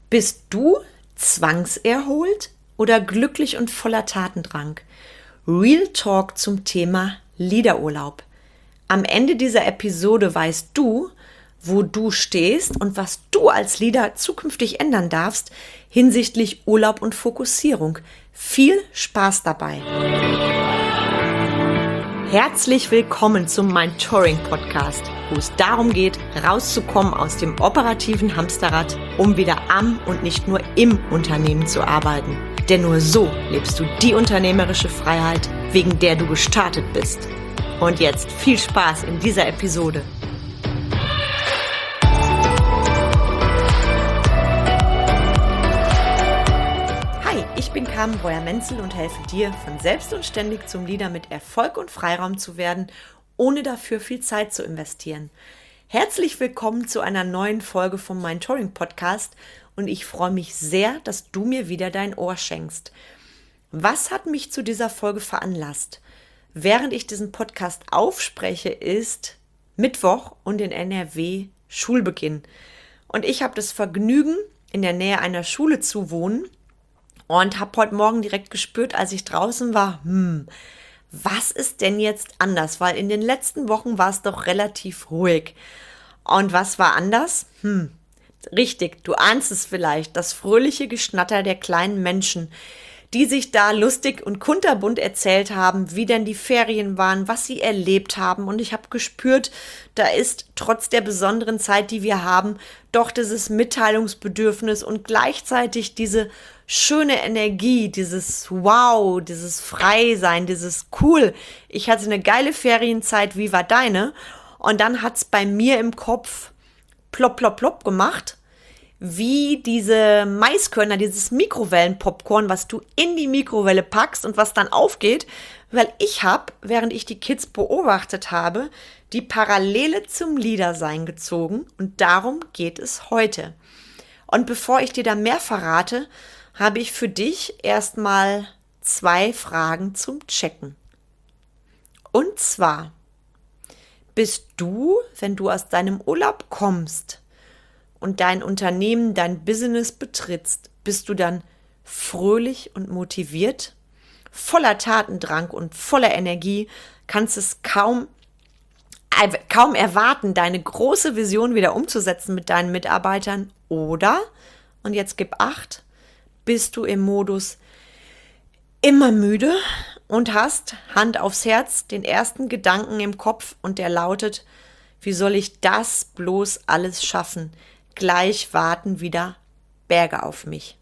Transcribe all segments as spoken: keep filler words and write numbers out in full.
Bist du zwangserholt oder glücklich und voller Tatendrang? Real Talk zum Thema Leaderurlaub. Am Ende dieser Episode weißt du, wo du stehst und was du als Leader zukünftig ändern darfst hinsichtlich Urlaub und Fokussierung. Viel Spaß dabei! Herzlich willkommen zum Mentoring-Podcast, wo es darum geht, rauszukommen aus dem operativen Hamsterrad, um wieder am und nicht nur im Unternehmen zu arbeiten. Denn nur so lebst du die unternehmerische Freiheit, wegen der du gestartet bist. Und jetzt viel Spaß in dieser Episode. Hi, ich bin Carmen Breuer-Menzel und helfe dir, von selbst und ständig zum Leader mit Erfolg und Freiraum zu werden, ohne dafür viel Zeit zu investieren. Herzlich willkommen zu einer neuen Folge vom Mentoring-Podcast und ich freue mich sehr, dass du mir wieder dein Ohr schenkst. Was hat mich zu dieser Folge veranlasst? Während ich diesen Podcast aufspreche, ist Mittwoch und in N R W Schulbeginn. Und ich habe das Vergnügen, in der Nähe einer Schule zu wohnen und habe heute Morgen direkt gespürt, als ich draußen war, hm, was ist denn jetzt anders? Weil in den letzten Wochen war es doch relativ ruhig. Und was war anders? Hm, richtig, du ahnst es vielleicht, das fröhliche Geschnatter der kleinen Menschen, die sich da lustig und kunterbunt erzählt haben, wie denn die Ferien waren, was sie erlebt haben. Und ich habe gespürt, da ist trotz der besonderen Zeit, die wir haben, doch dieses Mitteilungsbedürfnis und gleichzeitig diese schöne Energie, dieses Wow, dieses Freisein, dieses Cool. Ich hatte eine geile Ferienzeit, wie war deine? Und dann hat's bei mir im Kopf plopp, plopp, plopp gemacht, wie diese Maiskörner, dieses Mikrowellenpopcorn, was du in die Mikrowelle packst und was dann aufgeht, weil ich habe, während ich die Kids beobachtet habe, die Parallele zum Leadersein gezogen und darum geht es heute. Und bevor ich dir da mehr verrate, habe ich für dich erstmal zwei Fragen zum Checken. Und zwar, bist du, wenn du aus deinem Urlaub kommst und dein Unternehmen, dein Business betrittst, bist du dann fröhlich und motiviert, voller Tatendrang und voller Energie, kannst es kaum, äh, kaum erwarten, deine große Vision wieder umzusetzen mit deinen Mitarbeitern? Oder, und jetzt gib Acht, bist du im Modus immer müde und hast, Hand aufs Herz, den ersten Gedanken im Kopf und der lautet, wie soll ich das bloß alles schaffen? Gleich warten wieder Berge auf mich.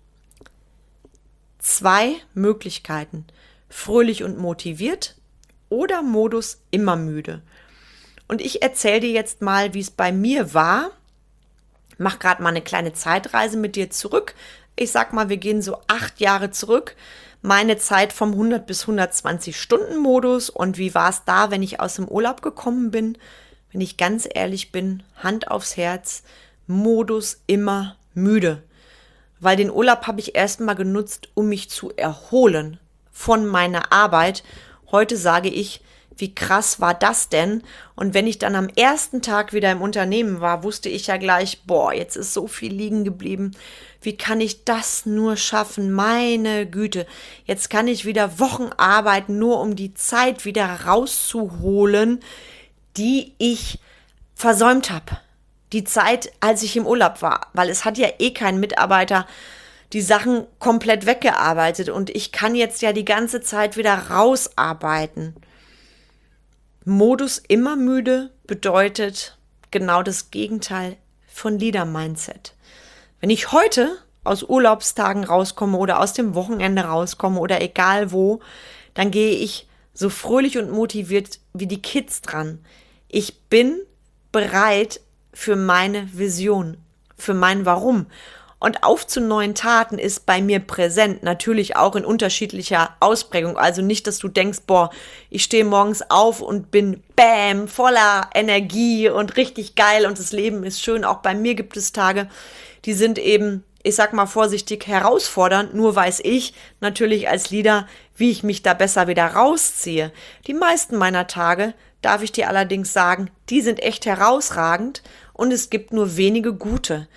Zwei Möglichkeiten, fröhlich und motiviert oder Modus immer müde. Und ich erzähle dir jetzt mal, wie es bei mir war. Mach gerade mal eine kleine Zeitreise mit dir zurück. Ich sag mal, wir gehen so acht Jahre zurück. Meine Zeit vom hundert bis hundertzwanzig Stunden Modus. Und wie war es da, wenn ich aus dem Urlaub gekommen bin? Wenn ich ganz ehrlich bin, Hand aufs Herz, Modus immer müde. Weil den Urlaub habe ich erstmal genutzt, um mich zu erholen von meiner Arbeit. Heute sage ich, wie krass war das denn? Und wenn ich dann am ersten Tag wieder im Unternehmen war, wusste ich ja gleich, boah, jetzt ist so viel liegen geblieben. Wie kann ich das nur schaffen? Meine Güte, jetzt kann ich wieder Wochen arbeiten, nur um die Zeit wieder rauszuholen, die ich versäumt habe. Die Zeit, als ich im Urlaub war, weil es hat ja eh kein Mitarbeiter die Sachen komplett weggearbeitet und ich kann jetzt ja die ganze Zeit wieder rausarbeiten. Modus immer müde bedeutet genau das Gegenteil von Leader-Mindset. Wenn ich heute aus Urlaubstagen rauskomme oder aus dem Wochenende rauskomme oder egal wo, dann gehe ich so fröhlich und motiviert wie die Kids dran. Ich bin bereit für meine Vision, für mein Warum. Und auf zu neuen Taten ist bei mir präsent, natürlich auch in unterschiedlicher Ausprägung. Also nicht, dass du denkst, boah, ich stehe morgens auf und bin bam, voller Energie und richtig geil und das Leben ist schön. Auch bei mir gibt es Tage, die sind eben, ich sag mal vorsichtig, herausfordernd. Nur weiß ich natürlich als Leader, wie ich mich da besser wieder rausziehe. Die meisten meiner Tage, darf ich dir allerdings sagen, die sind echt herausragend und es gibt nur wenige gute.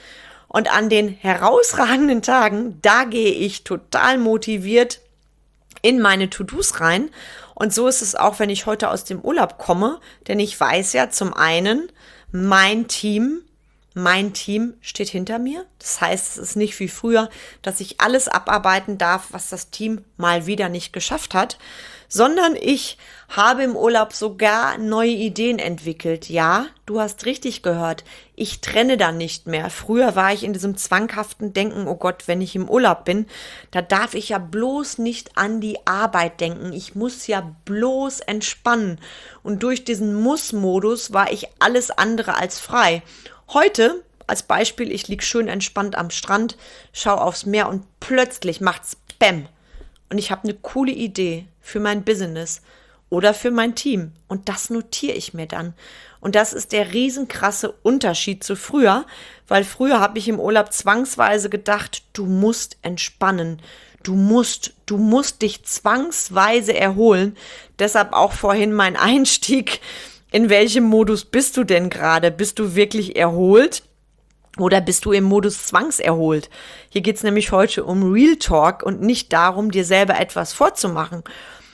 Und an den herausragenden Tagen, da gehe ich total motiviert in meine To-Dos rein. Und so ist es auch, wenn ich heute aus dem Urlaub komme, denn ich weiß ja zum einen, mein Team, mein Team steht hinter mir. Das heißt, es ist nicht wie früher, dass ich alles abarbeiten darf, was das Team mal wieder nicht geschafft hat, sondern ich habe im Urlaub sogar neue Ideen entwickelt. Ja, du hast richtig gehört. Ich trenne dann nicht mehr. Früher war ich in diesem zwanghaften Denken, oh Gott, wenn ich im Urlaub bin, da darf ich ja bloß nicht an die Arbeit denken. Ich muss ja bloß entspannen. Und durch diesen Muss-Modus war ich alles andere als frei. Heute, als Beispiel, ich liege schön entspannt am Strand, schaue aufs Meer und plötzlich macht's Bäm. Und ich habe eine coole Idee für mein Business oder für mein Team. Und das notiere ich mir dann. Und das ist der riesenkrasse Unterschied zu früher, weil früher habe ich im Urlaub zwangsweise gedacht, du musst entspannen. Du musst, du musst dich zwangsweise erholen. Deshalb auch vorhin mein Einstieg. In welchem Modus bist du denn gerade? Bist du wirklich erholt? Oder bist du im Modus zwangserholt? Hier geht's nämlich heute um Real Talk und nicht darum, dir selber etwas vorzumachen.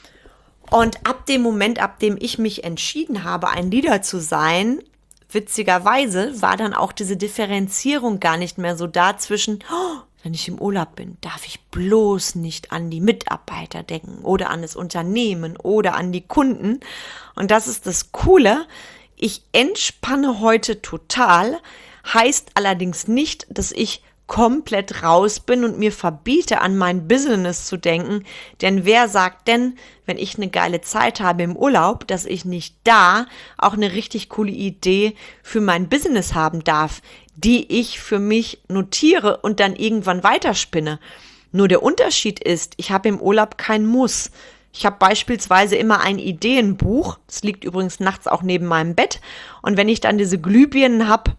Und ab dem Moment, ab dem ich mich entschieden habe, ein Leader zu sein, witzigerweise war dann auch diese Differenzierung gar nicht mehr so da zwischen, oh, wenn ich im Urlaub bin, darf ich bloß nicht an die Mitarbeiter denken oder an das Unternehmen oder an die Kunden. Und das ist das Coole. Ich entspanne heute total, heißt allerdings nicht, dass ich komplett raus bin und mir verbiete, an mein Business zu denken. Denn wer sagt denn, wenn ich eine geile Zeit habe im Urlaub, dass ich nicht da auch eine richtig coole Idee für mein Business haben darf, die ich für mich notiere und dann irgendwann weiterspinne. Nur der Unterschied ist, ich habe im Urlaub kein Muss. Ich habe beispielsweise immer ein Ideenbuch, das liegt übrigens nachts auch neben meinem Bett, und wenn ich dann diese Glühbirnen habe,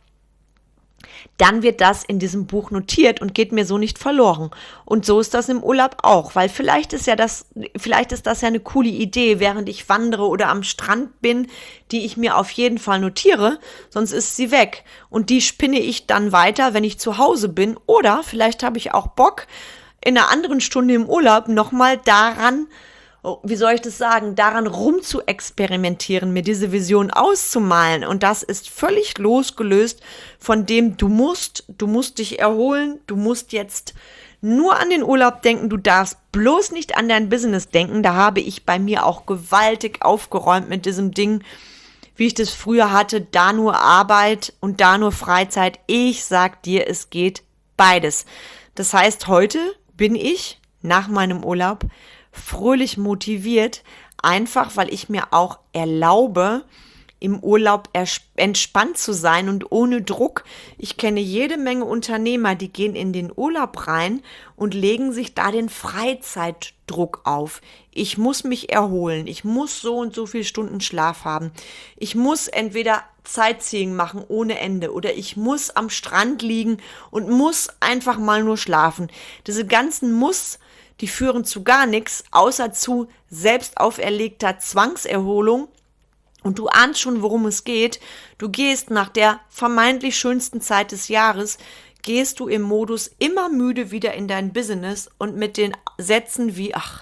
dann wird das in diesem Buch notiert und geht mir so nicht verloren. Und so ist das im Urlaub auch, weil vielleicht ist ja das, vielleicht ist das ja eine coole Idee, während ich wandere oder am Strand bin, die ich mir auf jeden Fall notiere, sonst ist sie weg. Und die spinne ich dann weiter, wenn ich zu Hause bin. Oder vielleicht habe ich auch Bock, in einer anderen Stunde im Urlaub nochmal daran, wie soll ich das sagen, daran rum zu experimentieren, mir diese Vision auszumalen. Und das ist völlig losgelöst von dem, du musst, du musst dich erholen, du musst jetzt nur an den Urlaub denken, du darfst bloß nicht an dein Business denken. Da habe ich bei mir auch gewaltig aufgeräumt mit diesem Ding, wie ich das früher hatte, da nur Arbeit und da nur Freizeit. Ich sag dir, es geht beides. Das heißt, heute bin ich nach meinem Urlaub fröhlich motiviert, einfach weil ich mir auch erlaube, im Urlaub entspannt zu sein und ohne Druck. Ich kenne jede Menge Unternehmer, die gehen in den Urlaub rein und legen sich da den Freizeitdruck auf. Ich muss mich erholen, ich muss so und so viele Stunden Schlaf haben. Ich muss entweder Sightseeing machen ohne Ende oder ich muss am Strand liegen und muss einfach mal nur schlafen. Diese ganzen Muss, die führen zu gar nichts, außer zu selbst auferlegter Zwangserholung. Und du ahnst schon, worum es geht. Du gehst nach der vermeintlich schönsten Zeit des Jahres, gehst du im Modus immer müde wieder in dein Business und mit den Sätzen wie, ach,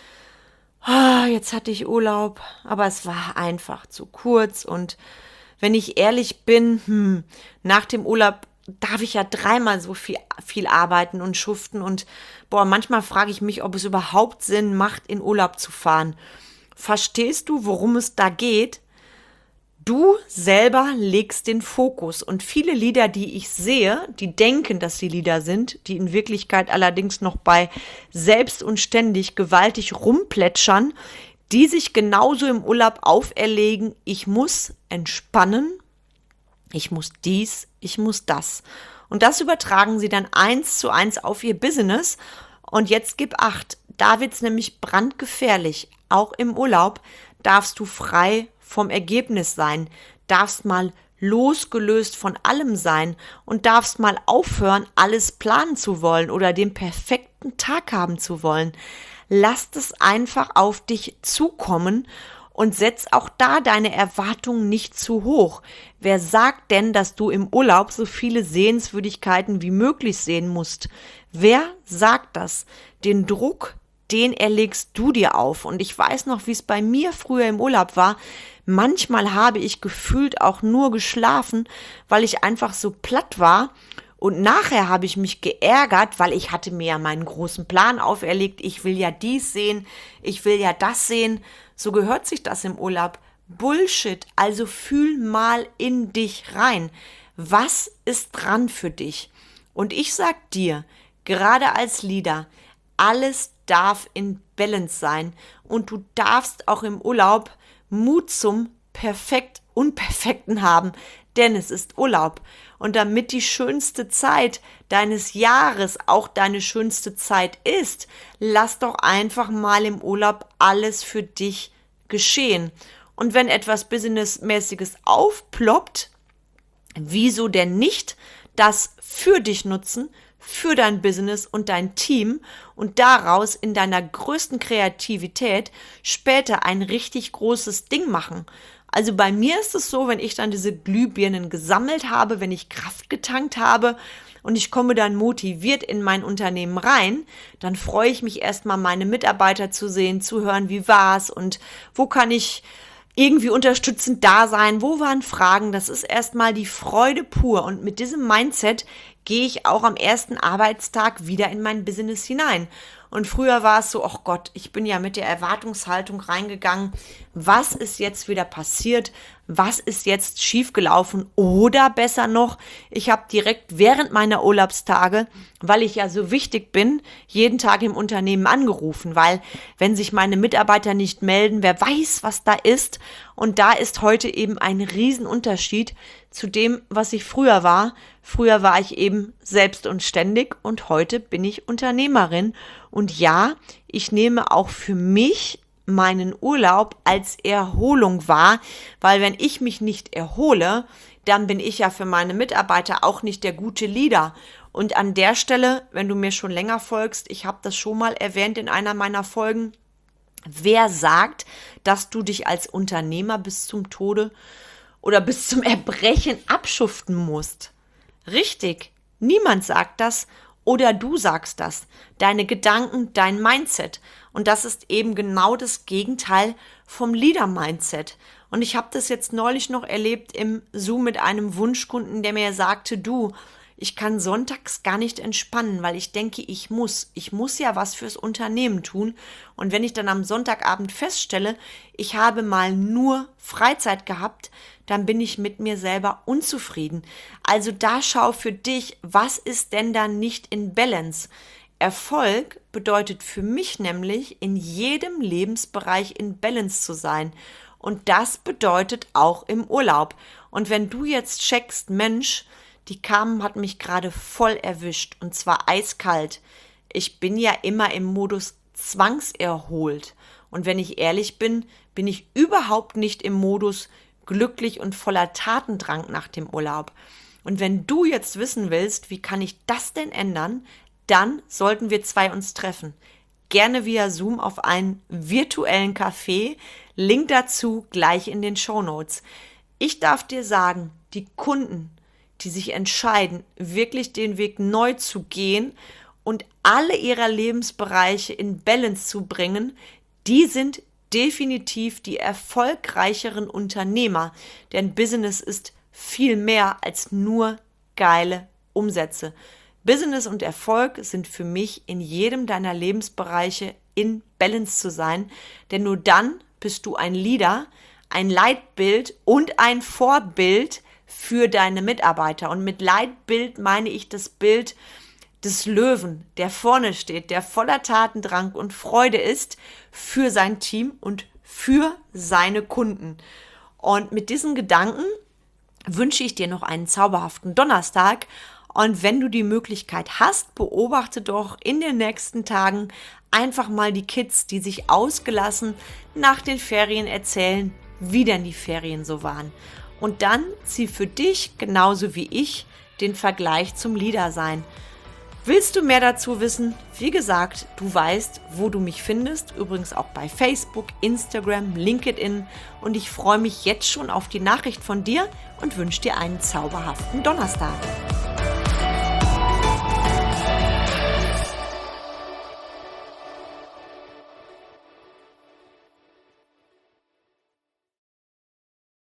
jetzt hatte ich Urlaub, aber es war einfach zu kurz. Und wenn ich ehrlich bin, hm, nach dem Urlaub darf ich ja dreimal so viel, viel arbeiten und schuften und boah, manchmal frage ich mich, ob es überhaupt Sinn macht, in Urlaub zu fahren. Verstehst du, worum es da geht? Du selber legst den Fokus und viele Leader, die ich sehe, die denken, dass sie Leader sind, die in Wirklichkeit allerdings noch bei selbst und ständig gewaltig rumplätschern, die sich genauso im Urlaub auferlegen, ich muss entspannen, ich muss dies, ich muss das. Und das übertragen sie dann eins zu eins auf ihr Business. Und jetzt gib acht, da wird's nämlich brandgefährlich. Auch im Urlaub darfst du frei vom Ergebnis sein, darfst mal losgelöst von allem sein und darfst mal aufhören, alles planen zu wollen oder den perfekten Tag haben zu wollen. Lass es einfach auf dich zukommen. Und setz auch da deine Erwartungen nicht zu hoch. Wer sagt denn, dass du im Urlaub so viele Sehenswürdigkeiten wie möglich sehen musst? Wer sagt das? Den Druck, den erlegst du dir auf. Und ich weiß noch, wie es bei mir früher im Urlaub war. Manchmal habe ich gefühlt auch nur geschlafen, weil ich einfach so platt war. Und nachher habe ich mich geärgert, weil ich hatte mir ja meinen großen Plan auferlegt. Ich will ja dies sehen, ich will ja das sehen. So gehört sich das im Urlaub. Bullshit. Also fühl mal in dich rein. Was ist dran für dich? Und ich sag dir, gerade als Leader, alles darf in Balance sein. Und du darfst auch im Urlaub Mut zum Perfekt Unperfekten haben. Denn es ist Urlaub. Und damit die schönste Zeit deines Jahres auch deine schönste Zeit ist, lass doch einfach mal im Urlaub alles für dich geschehen. Und wenn etwas Businessmäßiges aufploppt, wieso denn nicht das für dich nutzen, für dein Business und dein Team und daraus in deiner größten Kreativität später ein richtig großes Ding machen? Also bei mir ist es so, wenn ich dann diese Glühbirnen gesammelt habe, wenn ich Kraft getankt habe und ich komme dann motiviert in mein Unternehmen rein, dann freue ich mich erstmal, meine Mitarbeiter zu sehen, zu hören, wie war's und wo kann ich irgendwie unterstützend da sein, wo waren Fragen. Das ist erstmal die Freude pur und mit diesem Mindset gehe ich auch am ersten Arbeitstag wieder in mein Business hinein. Und früher war es so, ach Gott, ich bin ja mit der Erwartungshaltung reingegangen, was ist jetzt wieder passiert, was ist jetzt schiefgelaufen oder besser noch, ich habe direkt während meiner Urlaubstage, weil ich ja so wichtig bin, jeden Tag im Unternehmen angerufen, weil wenn sich meine Mitarbeiter nicht melden, wer weiß, was da ist. Und da ist heute eben ein Riesenunterschied zu dem, was ich früher war. Früher war ich eben selbst und ständig und heute bin ich Unternehmerin. Und ja, ich nehme auch für mich meinen Urlaub als Erholung wahr, weil wenn ich mich nicht erhole, dann bin ich ja für meine Mitarbeiter auch nicht der gute Leader. Und an der Stelle, wenn du mir schon länger folgst, ich habe das schon mal erwähnt in einer meiner Folgen, wer sagt, dass du dich als Unternehmer bis zum Tode oder bis zum Erbrechen abschuften musst? Richtig, niemand sagt das oder du sagst das. Deine Gedanken, dein Mindset. Und das ist eben genau das Gegenteil vom Leader-Mindset. Und ich habe das jetzt neulich noch erlebt im Zoom mit einem Wunschkunden, der mir sagte, du, ich kann sonntags gar nicht entspannen, weil ich denke, ich muss. Ich muss ja was fürs Unternehmen tun. Und wenn ich dann am Sonntagabend feststelle, ich habe mal nur Freizeit gehabt, dann bin ich mit mir selber unzufrieden. Also da schau für dich, was ist denn da nicht in Balance? Erfolg bedeutet für mich nämlich, in jedem Lebensbereich in Balance zu sein. Und das bedeutet auch im Urlaub. Und wenn du jetzt checkst, Mensch, die Carmen hat mich gerade voll erwischt und zwar eiskalt. Ich bin ja immer im Modus zwangserholt. Und wenn ich ehrlich bin, bin ich überhaupt nicht im Modus glücklich und voller Tatendrang nach dem Urlaub. Und wenn du jetzt wissen willst, wie kann ich das denn ändern, dann sollten wir zwei uns treffen. Gerne via Zoom auf einen virtuellen Café. Link dazu gleich in den Shownotes. Ich darf dir sagen, die Kunden, die sich entscheiden, wirklich den Weg neu zu gehen und alle ihrer Lebensbereiche in Balance zu bringen, die sind definitiv die erfolgreicheren Unternehmer, denn Business ist viel mehr als nur geile Umsätze. Business und Erfolg sind für mich in jedem deiner Lebensbereiche in Balance zu sein, denn nur dann bist du ein Leader, ein Leitbild und ein Vorbild für deine Mitarbeiter. Und mit Leitbild meine ich das Bild des Löwen, der vorne steht, der voller Tatendrang und Freude ist für sein Team und für seine Kunden. Und mit diesen Gedanken wünsche ich dir noch einen zauberhaften Donnerstag. Und wenn du die Möglichkeit hast, beobachte doch in den nächsten Tagen einfach mal die Kids, die sich ausgelassen nach den Ferien erzählen, wie denn die Ferien so waren. Und dann zieh für dich, genauso wie ich, den Vergleich zum Leader sein. Willst du mehr dazu wissen? Wie gesagt, du weißt, wo du mich findest. Übrigens auch bei Facebook, Instagram, LinkedIn. Und ich freue mich jetzt schon auf die Nachricht von dir und wünsche dir einen zauberhaften Donnerstag.